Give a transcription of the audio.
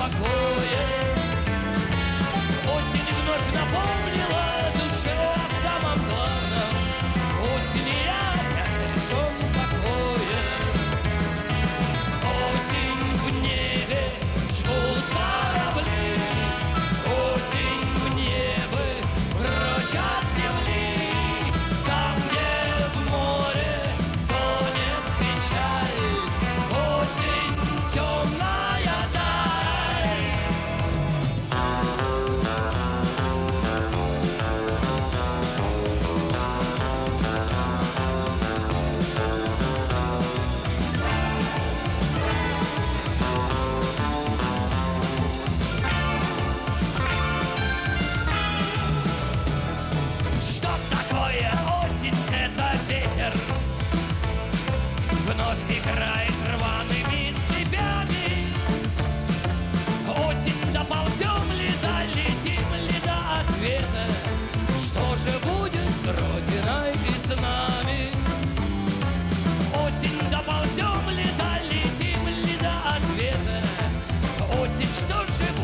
покоя. Осень вновь напомнила душе о самом главном. Осень и я опять лишен покоя. Осень в небе жгут корабли, осень в небе прочь от земли. Там, где в море тонет печаль, осень темная даль. Что такое осень? Это ветер вновь играет рваными цепями. Осень, доползем ли, долетим ли до ответа? Что же будет с Родиной и с нами? Осень, доползем ли, долетим ли до ответа? Осень, что же